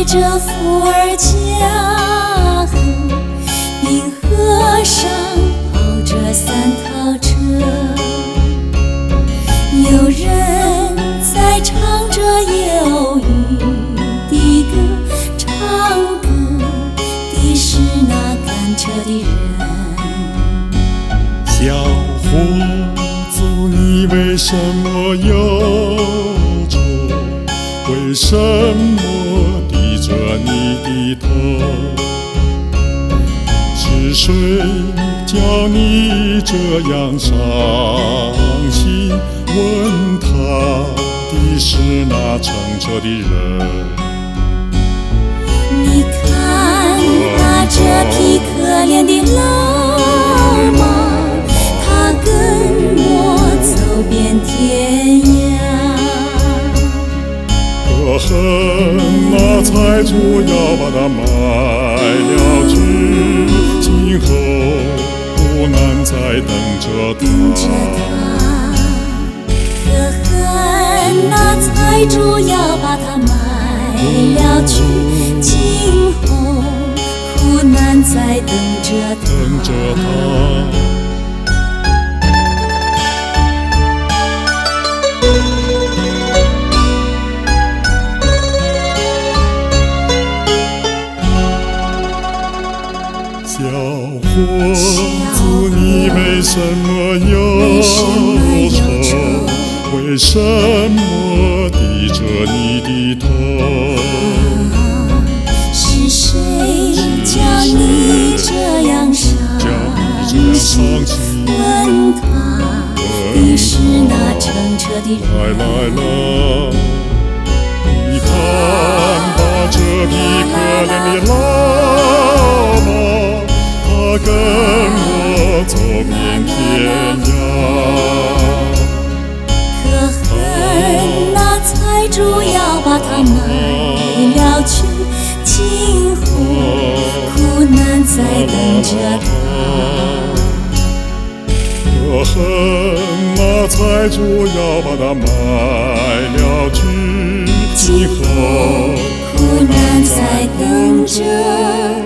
着伏尔加河，冰河上跑着三套车，有人在唱着忧郁的歌，唱歌的是那赶车的人。 小伙子，你为什么忧愁？为什么低着你的头？是谁叫你这样伤心？问他的是那乘车的人。 你看那这匹可怜的老马，它跟我走遍天涯。 可恨那财主要把它卖了去，今后苦难在等着他。 可恨那财主要把它卖了去，今后苦难在等着他。 小伙子，你为什么忧愁？为什么低着你的头？ 是谁叫你这样伤心？问他的是那乘车的人。 来，你看吧，这匹可怜的老马，它跟我走遍天涯。 可恨那财主要把它卖了去，今后苦难在等着他。 可恨那财主要把它卖了去，今后苦难在等着